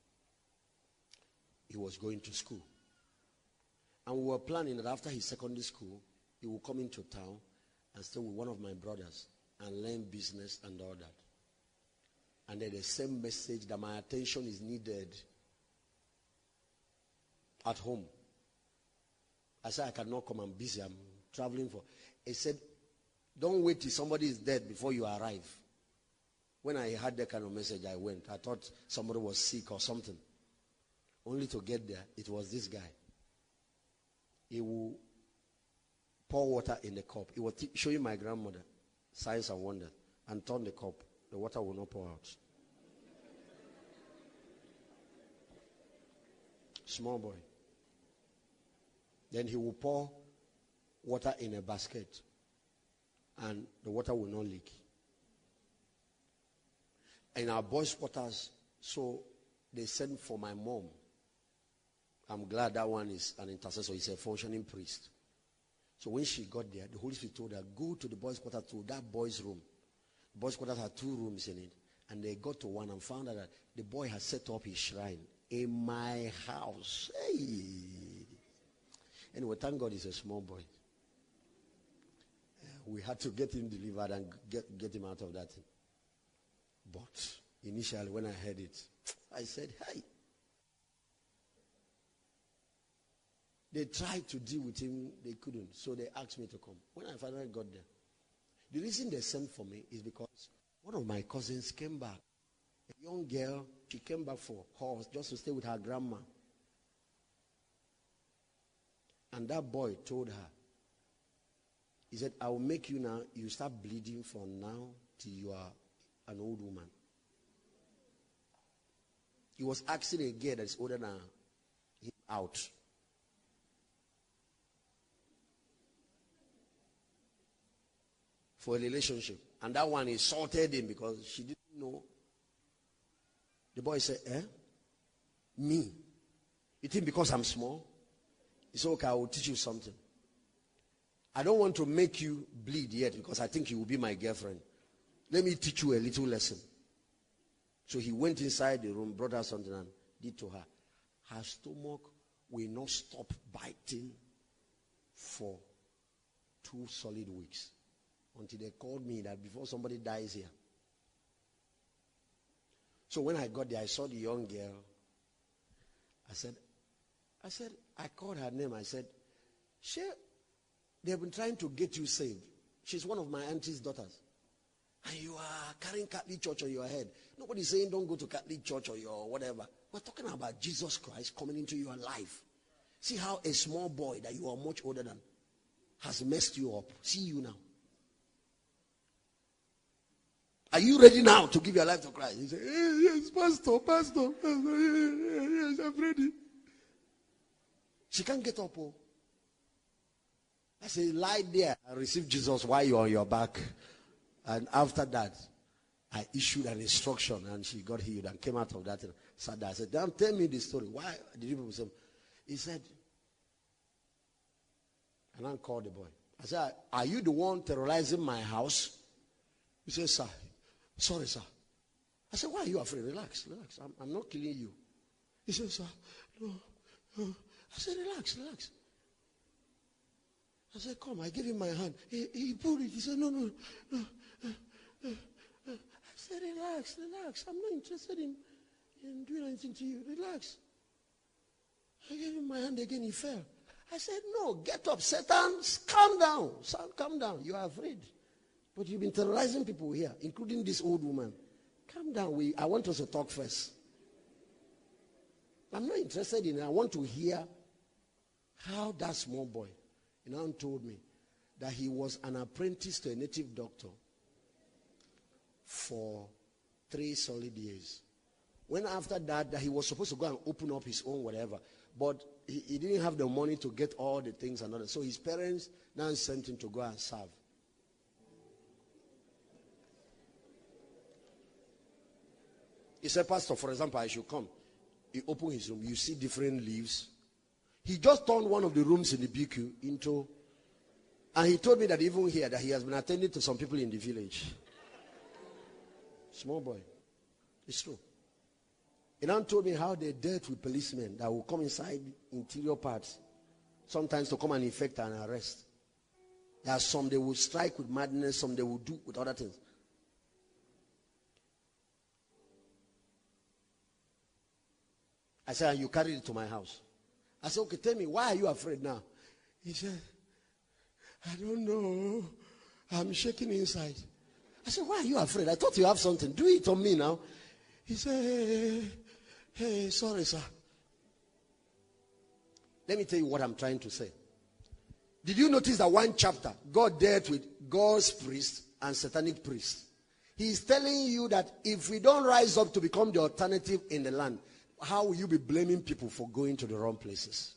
he was going to school. And we were planning that after his secondary school, he will come into town and stay with one of my brothers and learn business and all that. And then the same message that my attention is needed at home. I said, I cannot come, I'm busy, I'm traveling for. He said, don't wait till somebody is dead before you arrive. When I had that kind of message, I went. I thought somebody was sick or something. Only to get there, it was this guy. He will pour water in the cup. He was showing my grandmother signs and wonders, and turn the cup. The water will not pour out. Small boy. Then he will pour water in a basket, and the water will not leak. In our boys' quarters, so they sent for my mom. I'm glad that one is an intercessor. He's a functioning priest. So when she got there, the Holy Spirit told her, go to the boys' quarter, to that boy's room. The boys' quarters had 2 rooms in it. And they got to one and found out that the boy had set up his shrine in my house. Hey. Anyway, thank God he's a small boy. We had to get him delivered and get him out of that thing. But initially, when I heard it, I said, hey. They tried to deal with him, they couldn't. So they asked me to come. When I finally got there, the reason they sent for me is because one of my cousins came back. A young girl, she came back for horse just to stay with her grandma. And that boy told her, he said, I will make you now, you start bleeding from now till you are an old woman. He was asking a girl that is older than him out. For a relationship. And that one insulted him because she didn't know. The boy said, me? You think because I'm small? He said, okay, I will teach you something. I don't want to make you bleed yet because I think you will be my girlfriend. Let me teach you a little lesson. So he went inside the room, brought her something and did to her. Her stomach will not stop biting for 2 solid weeks. Until they called me that before somebody dies here. So when I got there, I saw the young girl. I said, I called her name. I said, they have been trying to get you saved. She's one of my auntie's daughters. And you are carrying Catholic Church on your head. Nobody's saying don't go to Catholic Church or your whatever. We're talking about Jesus Christ coming into your life. See how a small boy that you are much older than has messed you up. See you now. Are you ready now to give your life to Christ? He said, yes, Pastor. Yes, I'm ready. She can't get up. Oh. I say, lie there and receive Jesus while you're on your back. And after that, I issued an instruction and she got healed and came out of that and sat there. I said, damn, tell me the story. Why did you people say? He said, and I called the boy. I said, are you the one terrorizing my house? He said, sir. Sorry, sir. I said, why are you afraid? Relax. I'm not killing you. He said, sir, no. I said, relax. I said, come. I gave him my hand. He pulled it. He said, no. I said, relax. I'm not interested in doing anything to you. Relax. I gave him my hand again. He fell. I said, no, get up. Satan, calm down. Calm down. You are afraid. But you've been terrorizing people here, including this old woman. Calm down. I want us to talk first. I'm not interested in it. I want to hear how that small boy, told me that he was an apprentice to a native doctor for 3 solid years. When after that he was supposed to go and open up his own whatever, but he didn't have the money to get all the things and all that. So his parents now sent him to go and serve. He said, Pastor, for example, I should come. He opened his room. You see different leaves. He just turned one of the rooms in the BQ into, and he told me that even here, that he has been attending to some people in the village. Small boy. It's true. He now told me how they dealt with policemen that will come inside interior parts, sometimes to come and infect and arrest. There are some they will strike with madness, some they will do with other things. I said, and you carried it to my house. I said, okay, tell me, why are you afraid now? He said, I don't know. I'm shaking inside. I said, why are you afraid? I thought you have something. Do it on me now. He said, hey, sorry, sir. Let me tell you what I'm trying to say. Did you notice that one chapter, God dealt with God's priest and satanic priest? He's telling you that if we don't rise up to become the alternative in the land, how will you be blaming people for going to the wrong places?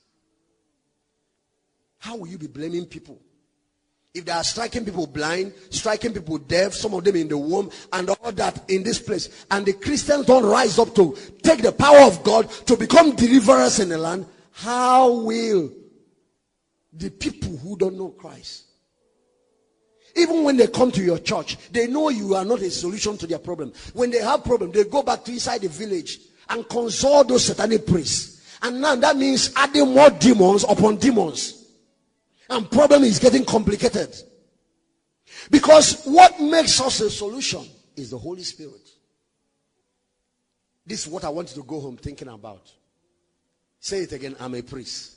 How will you be blaming people? If they are striking people blind, striking people deaf, some of them in the womb, and all that in this place, and the Christians don't rise up to take the power of God to become deliverers in the land, how will the people who don't know Christ, even when they come to your church, they know you are not a solution to their problem. When they have problem, they go back to inside the village and consult those satanic priests. And now that means adding more demons upon demons. And problem is getting complicated. Because what makes us a solution is the Holy Spirit. This is what I want you to go home thinking about. Say it again, I'm a priest.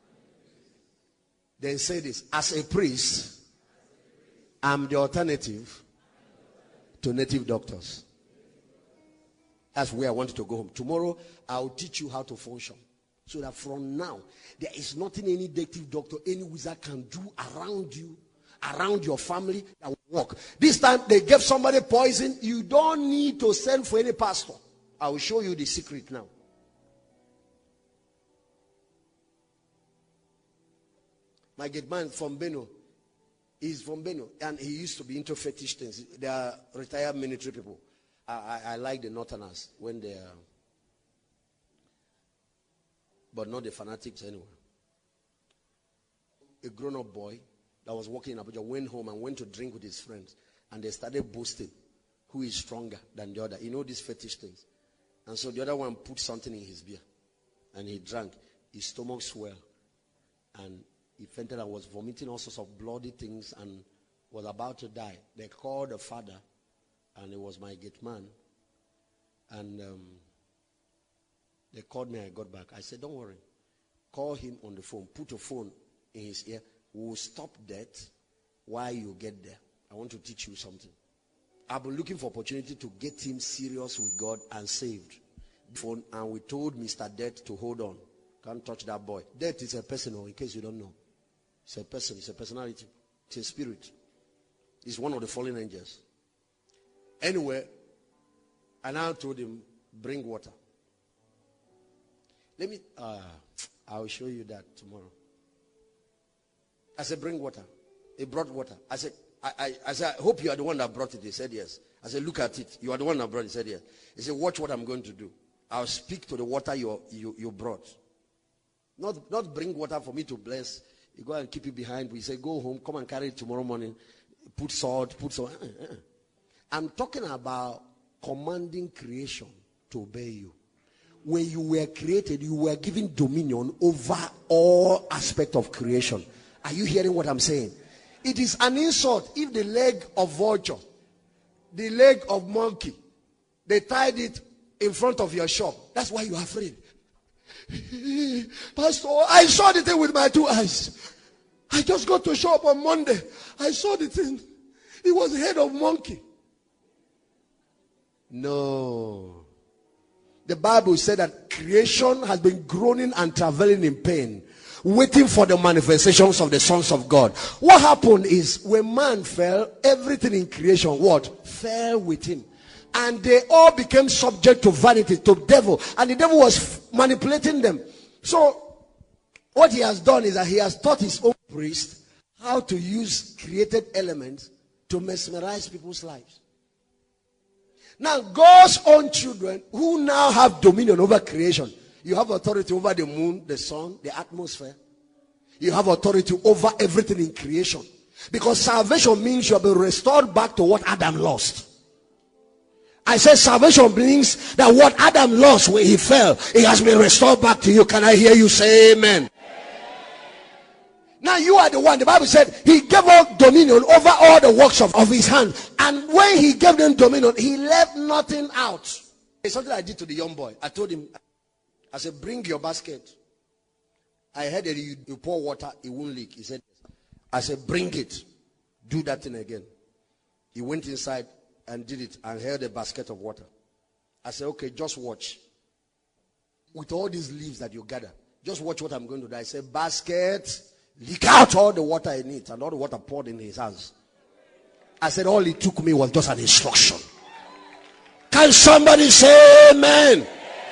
Then say this, as a priest, I'm the alternative to native doctors. That's where I want you to go home. Tomorrow, I'll teach you how to function. So that from now, there is nothing any native doctor, any wizard can do around you, around your family that will work. This time, they gave somebody poison. You don't need to send for any pastor. I will show you the secret now. My gate man from Beno, he's from Beno, and he used to be into fetish things. They are retired military people. I like the Northerners when they are, but not the fanatics anyway. A grown-up boy that was working in Abuja went home and went to drink with his friends, and they started boasting who is stronger than the other. You know these fetish things. And so the other one put something in his beer, and he drank. His stomach swelled, and he fainted and was vomiting all sorts of bloody things and was about to die. They called the father, and it was my gate man. And they called me, I got back. I said, don't worry. Call him on the phone. Put a phone in his ear. We'll stop that while you get there. I want to teach you something. I've been looking for opportunity to get him serious with God and saved. Phone, and we told Mr. Death to hold on. Can't touch that boy. Death is a person, in case you don't know. It's a person, it's a personality, it's a spirit. It's one of the fallen angels. Anyway, I now told him, bring water. I'll show you that tomorrow. I said, bring water. He brought water. I said, I hope you are the one that brought it. He said, yes. I said, look at it. You are the one that brought it. He said, yes. He said, watch what I'm going to do. I'll speak to the water you brought. Not bring water for me to bless. You go and keep it behind. We say, go home, come and carry it tomorrow morning. Put salt, put salt. I'm talking about commanding creation to obey you. When you were created, you were given dominion over all aspects of creation. Are you hearing what I'm saying? It is an insult if the leg of vulture, the leg of monkey, they tied it in front of your shop. That's why you're afraid. Pastor, I saw the thing with my 2 eyes. I just got to shop on Monday. I saw the thing. It was the head of monkey. No. The Bible said that creation has been groaning and traveling in pain, waiting for the manifestations of the sons of God. What happened is when man fell, everything in creation, what? Fell with him. And they all became subject to vanity, to devil. And the devil was manipulating them. So, what he has done is that he has taught his own priest how to use created elements to mesmerize people's lives. Now, God's own children who now have dominion over creation. You have authority over the moon, the sun, the atmosphere. You have authority over everything in creation. Because salvation means you have been restored back to what Adam lost. I said salvation means that what Adam lost when he fell, it has been restored back to you. Can I hear you say amen? Now you are the one. The Bible said he gave out dominion over all the works of his hand. And when he gave them dominion, he left nothing out. It's something I did to the young boy. I told him, I said, bring your basket. I heard that you pour water, it won't leak. He said, I said, bring it. Do that thing again. He went inside and did it and held a basket of water. I said, okay, just watch. With all these leaves that you gather, just watch what I'm going to do. I said, basket, leak out all the water in it, and all the water poured in his hands. I said, all it took me was just an instruction. Can somebody say amen?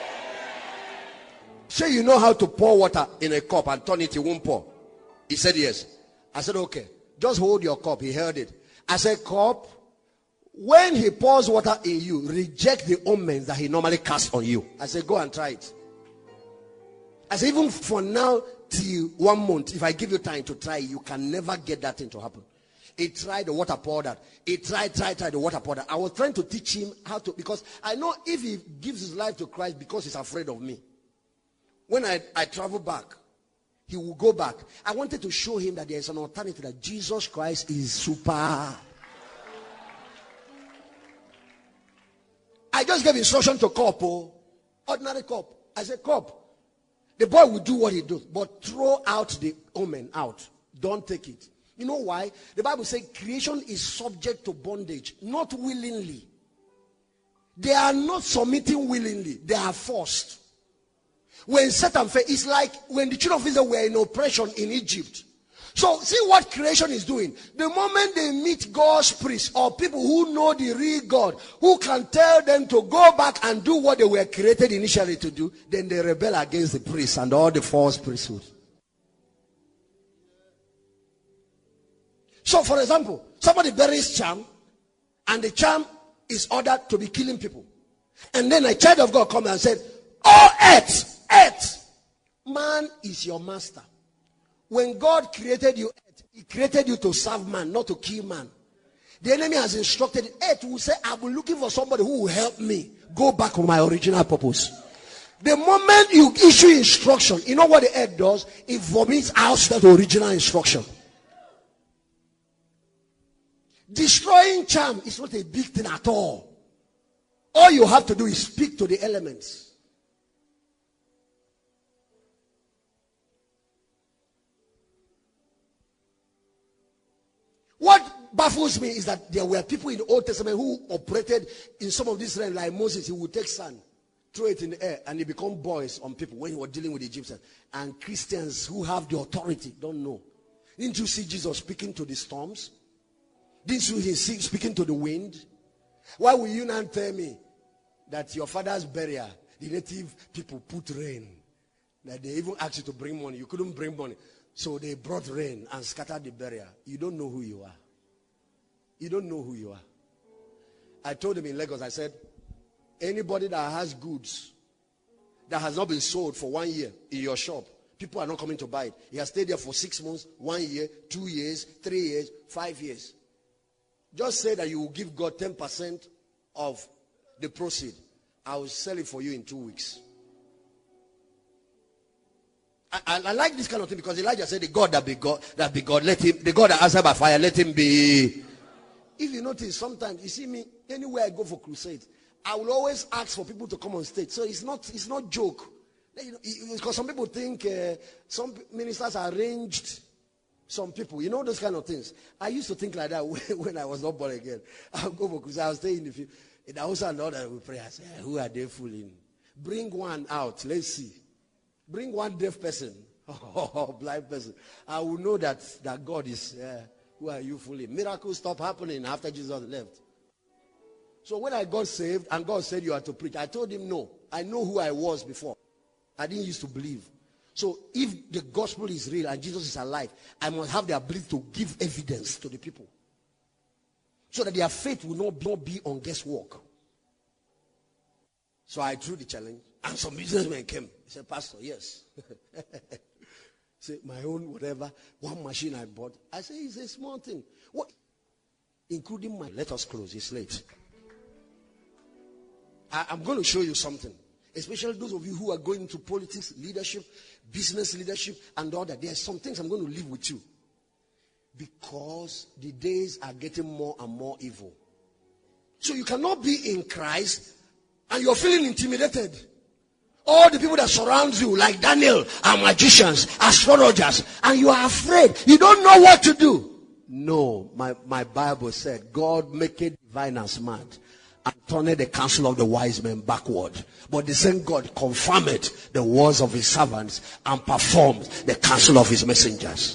Say you know how to pour water in a cup and turn it, it won't pour. He said yes. I said, okay, just hold your cup. He held it. I said, cup, when he pours water in you, reject the omens that he normally casts on you. I said, go and try it. I said, even for now till 1 month, if I give you time to try, you can never get that thing to happen. He tried the water powder. He tried the water powder. I was trying to teach him how to, because I know if he gives his life to Christ because he's afraid of me, when I travel back, he will go back. I wanted to show him that there is an alternative, that Jesus Christ is super. I just gave instruction to Cop, ordinary Cop. I said, Cop, the boy will do what he does, but throw out the omen out. Don't take it. You know why? The Bible says creation is subject to bondage, not willingly. They are not submitting willingly. They are forced. When Satan fell, it's like when the children of Israel were in oppression in Egypt. So see what creation is doing. The moment they meet God's priests or people who know the real God, who can tell them to go back and do what they were created initially to do, then they rebel against the priests and all the false priesthood. So for example, somebody buries charm, and the charm is ordered to be killing people. And then a child of God comes and said, "Oh, earth, man is your master. When God created you, he created you to serve man, not to kill man. The enemy has instructed earth will say, I will looking for somebody who will help me go back on my original purpose." The moment you issue instruction, you know what the earth does? It vomits out that original instruction. Destroying charm is not a big thing at all. All you have to do is speak to the elements. What baffles me is that there were people in the Old Testament who operated in some of this realm, like Moses. He would take sand, throw it in the air, and it become boils on people when he was dealing with the Egyptians. And Christians who have the authority don't know. Didn't you see Jesus speaking to the storms? Didn't you see speaking to the wind? Why will you not tell me that your father's burial, the native people put rain? That they even asked you to bring money. You couldn't bring money. So they brought rain and scattered the burial. You don't know who you are. You don't know who you are. I told him in Lagos, I said, anybody that has goods that has not been sold for 1 year in your shop, people are not coming to buy it. He has stayed there for 6 months, 1 year, 2 years, 3 years, 5 years. Just say that you will give God 10% of the proceed. I will sell it for you in 2 weeks. I like this kind of thing because Elijah said, the God that be God, let him, the God that answered by fire, let him be. If you notice, sometimes you see me anywhere I go for crusade, I will always ask for people to come on stage. So it's not joke. You know, because some people think some ministers arranged some people. You know those kind of things. I used to think like that when I was not born again. I'll go for crusade. I'll stay in the field. In the house and all that we pray. I say, who are they fooling? Bring one out. Let's see. Bring one deaf person or blind person. I will know that God is, who are you fooling? Miracles stop happening after Jesus left. So when I got saved and God said you are to preach, I told him no. I know who I was before. I didn't used to believe. So if the gospel is real and Jesus is alive, I must have the ability to give evidence to the people. So that their faith will not be on guesswork. So I threw the challenge. And some businessmen came. He said, Pastor, yes. Say, my own whatever, one machine I bought. I said, it's a small thing. What? Including my, let us close, it's late. I'm going to show you something. Especially those of you who are going into politics, leadership, business leadership, and all that. There are some things I'm going to leave with you. Because the days are getting more and more evil. So you cannot be in Christ and you're feeling intimidated. All the people that surround you, like Daniel, are magicians, astrologers, and you are afraid. You don't know what to do. No, my Bible said, God maketh diviners mad and turned the counsel of the wise men backward. But the same God confirmed the words of his servants and performed the counsel of his messengers.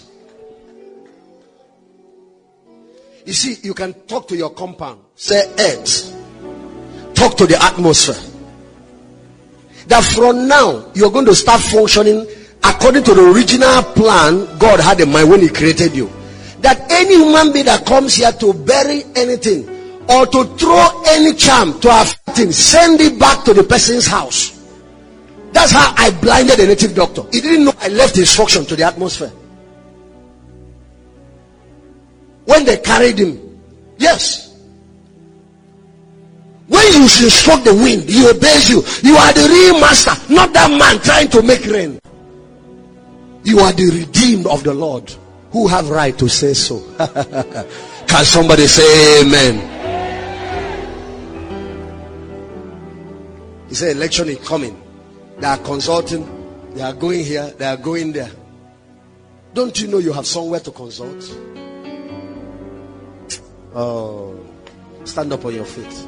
You see, you can talk to your compound. Say earth. Talk to the atmosphere. That from now, you're going to start functioning according to the original plan God had in mind when he created you. That any human being that comes here to bury anything or to throw any charm to affect him, send it back to the person's house. That's how I blinded a native doctor. He didn't know I left instruction to the atmosphere. When they carried him. Yes. When you instruct the wind, he obeys you. You are the real master, not that man trying to make rain. You are the redeemed of the Lord, who have right to say so. Can somebody say amen? He said election is coming. They are consulting. They are going here. They are going there. Don't you know you have somewhere to consult? Oh, stand up on your feet.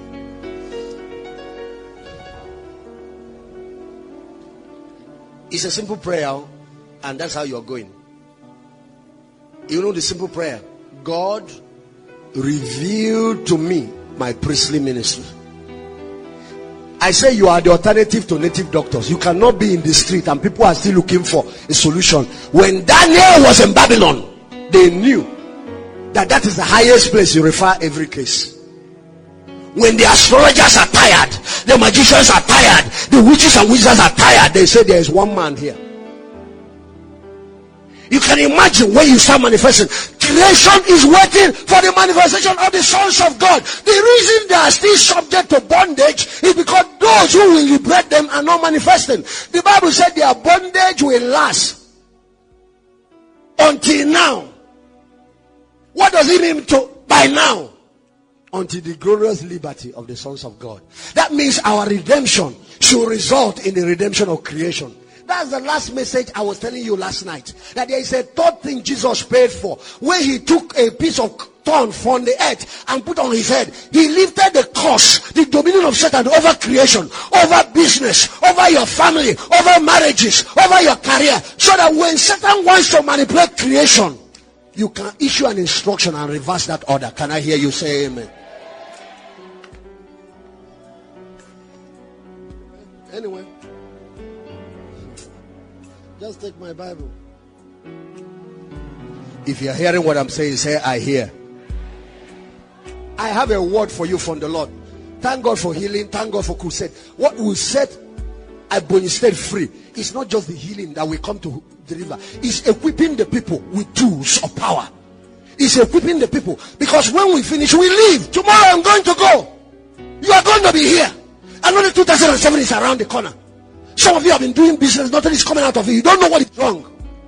It's a simple prayer, and that's how you're going. You know the simple prayer. God, reveal to me my priestly ministry. I say you are the alternative to native doctors. You cannot be in the street and people are still looking for a solution. When Daniel was in Babylon, they knew that is the highest place you refer every case. When the astrologers are tired, the magicians are tired, the witches and wizards are tired, they say there is one man here. You can imagine when you start manifesting, creation is waiting for the manifestation of the sons of God. The reason they are still subject to bondage is because those who will liberate them are not manifesting. The Bible said their bondage will last until now. What does it mean to by now? Until the glorious liberty of the sons of God. That means our redemption should result in the redemption of creation. That's the last message I was telling you last night. That there is a third thing Jesus paid for. When he took a piece of thorn from the earth and put on his head, he lifted the curse, the dominion of Satan over creation, over business, over your family, over marriages, over your career. So that when Satan wants to manipulate creation, you can issue an instruction and reverse that order. Can I hear you say amen? Anyway, just take my Bible. If you're hearing what I'm saying, say I hear. I have a word for you from the Lord. Thank God for healing. Thank God for crusade. What will set Ebonyi State free is not just the healing that we come to deliver. It's equipping the people with tools of power. It's equipping the people. Because when we finish, we leave. Tomorrow I'm going to go. You are going to be here. Another 2007 is around the corner. Some of you have been doing business, nothing is coming out of it. You don't know what is wrong.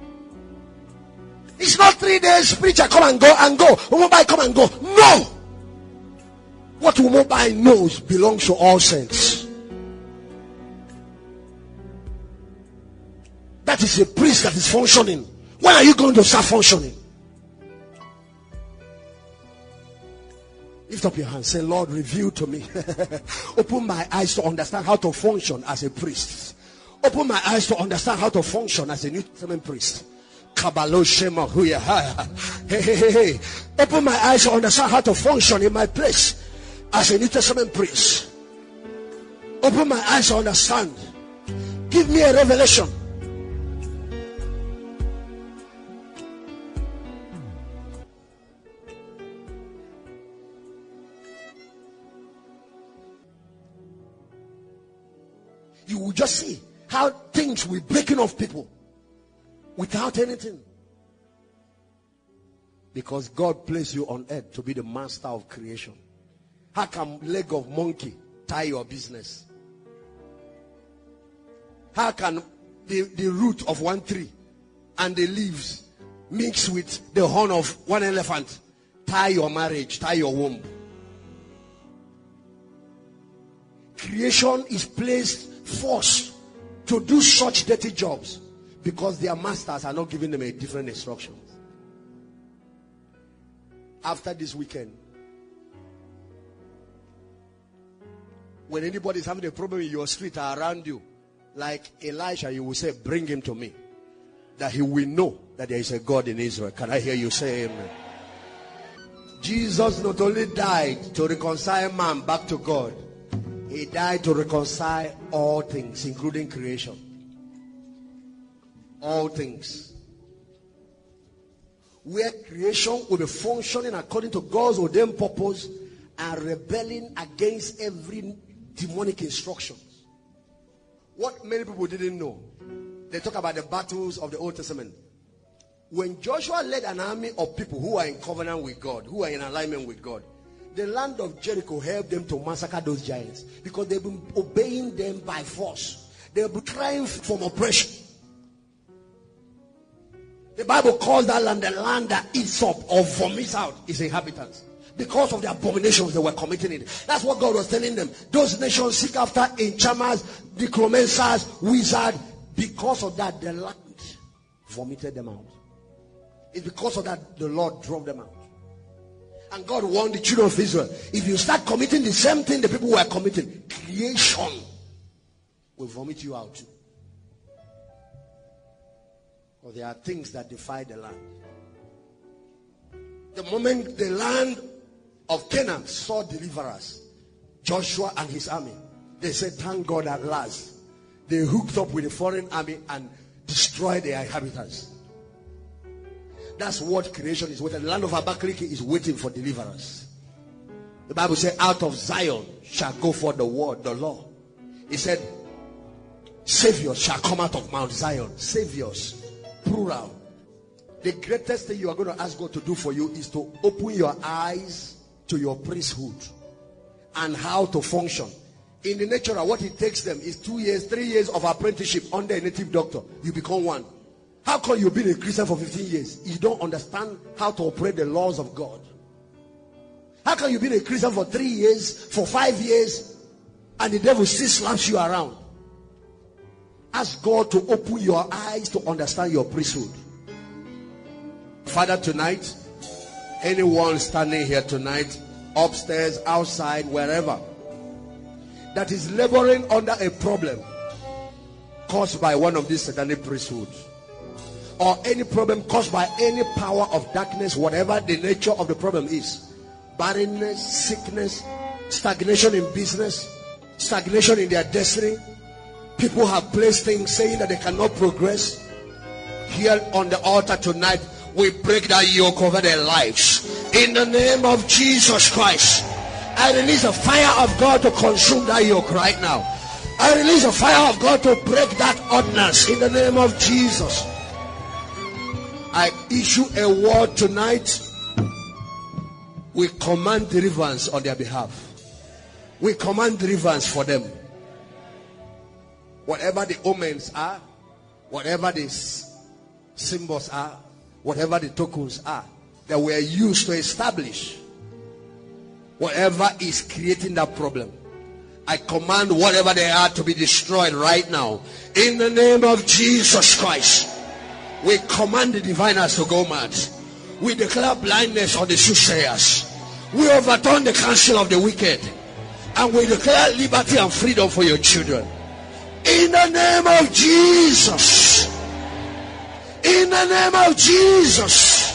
It's not 3 days, preacher, come and go and go. Mobile, come and go. No! What mobile knows belongs to all saints. That is a priest that is functioning. When are you going to start functioning? Lift up your hands. Say, Lord, reveal to me. Open my eyes to understand how to function as a priest. Open my eyes to understand how to function as a New Testament priest. Hey. Open my eyes to understand how to function in my place as a New Testament priest. Open my eyes to understand. Give me a revelation. You will just see how things will be breaking off people without anything. Because God placed you on earth to be the master of creation. How can leg of monkey tie your business? How can the root of one tree and the leaves mix with the horn of one elephant tie your marriage, tie your womb? Creation is placed forced to do such dirty jobs because their masters are not giving them a different instructions. After this weekend, when anybody is having a problem in your street or around you, like Elijah, you will say, bring him to me, that he will know that there is a God in Israel. Can I hear you say amen? Jesus not only died to reconcile man back to God, he died to reconcile all things, including creation. All things. Where creation will be functioning according to God's ordained purpose and rebelling against every demonic instruction. What many people didn't know, they talk about the battles of the Old Testament. When Joshua led an army of people who are in covenant with God, who are in alignment with God, the land of Jericho helped them to massacre those giants because they've been obeying them by force. They've been crying from oppression. The Bible calls that land the land that eats up or vomits out its inhabitants because of the abominations they were committing in it. That's what God was telling them. Those nations seek after enchanters, necromancers, wizards. Because of that, the land vomited them out. It's because of that the Lord drove them out. And God warned the children of Israel, if you start committing the same thing the people were committing, creation will vomit you out too. Or there are things that defy the land. The moment the land of Canaan saw deliverers, Joshua and his army, they said, thank God at last. They hooked up with a foreign army and destroyed their inhabitants. That's what creation is waiting. The land of Abakaliki is waiting for deliverers. The Bible says, out of Zion shall go forth the word, the law. It said, saviors shall come out of Mount Zion. Saviors, plural. The greatest thing you are going to ask God to do for you is to open your eyes to your priesthood and how to function. In the natural, what it takes them is 2 years, 3 years of apprenticeship under a native doctor. You become one. How come you've been a Christian for 15 years? You don't understand how to operate the laws of God. How come you've been a Christian for 3 years, for 5 years, and the devil still slaps you around? Ask God to open your eyes to understand your priesthood. Father, tonight, anyone standing here tonight, upstairs, outside, wherever, that is laboring under a problem caused by one of these satanic priesthoods, or any problem caused by any power of darkness, whatever the nature of the problem is, barrenness, sickness, stagnation in business, stagnation in their destiny, people have placed things saying that they cannot progress. Here on the altar tonight, we break that yoke over their lives in the name of Jesus Christ. I release the fire of God to consume that yoke right now. I release the fire of God to break that ordinance in the name of Jesus. I issue a word tonight. We command deliverance on their behalf. We command deliverance for them. Whatever the omens are, whatever the symbols are, whatever the tokens are that were used to establish whatever is creating that problem, I command whatever they are to be destroyed right now in the name of Jesus Christ. We command the diviners to go mad. We declare blindness on the soothsayers. We overturn the counsel of the wicked, and we declare liberty and freedom for your children in the name of Jesus. In the name of Jesus.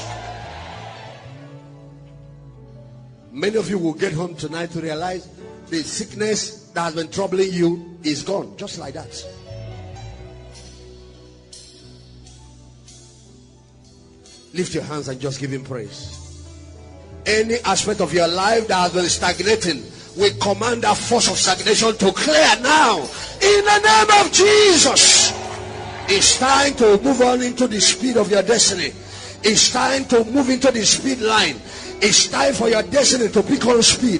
Many of you will get home tonight to realize the sickness that has been troubling you is gone, just like that. Lift your hands and just give him praise. Any aspect of your life that has been stagnating, we command that force of stagnation to clear now in the name of Jesus. It's time to move on into the speed of your destiny. It's time to move into the speed line. It's time for your destiny to pick on speed.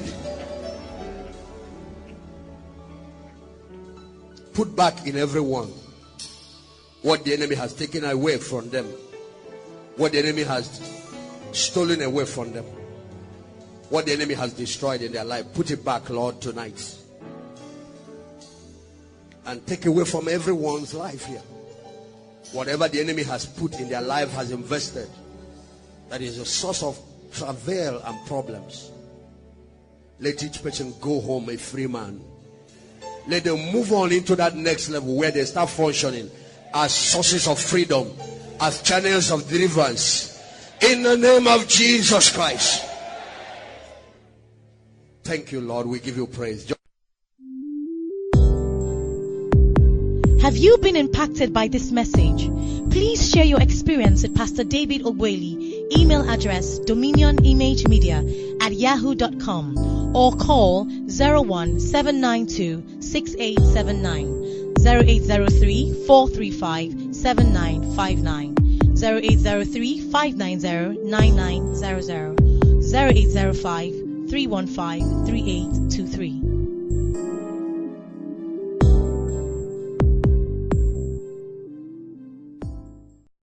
Put back in everyone what the enemy has taken away from them, what the enemy has stolen away from them, what the enemy has destroyed in their life. Put it back, Lord, tonight. And take away from everyone's life here whatever the enemy has put in their life, has invested, that is a source of travail and problems. Let each person go home a free man. Let them move on into that next level where they start functioning as sources of freedom, as channels of deliverance, in the name of Jesus Christ. Thank you, Lord. We give you praise. Have you been impacted by this message? Please share your experience with Pastor David Ogbueli. Email address dominionimagemedia@yahoo.com or call 01-792-6879, 0803-435-7959, 0803 590 9900, 0805 315 3823.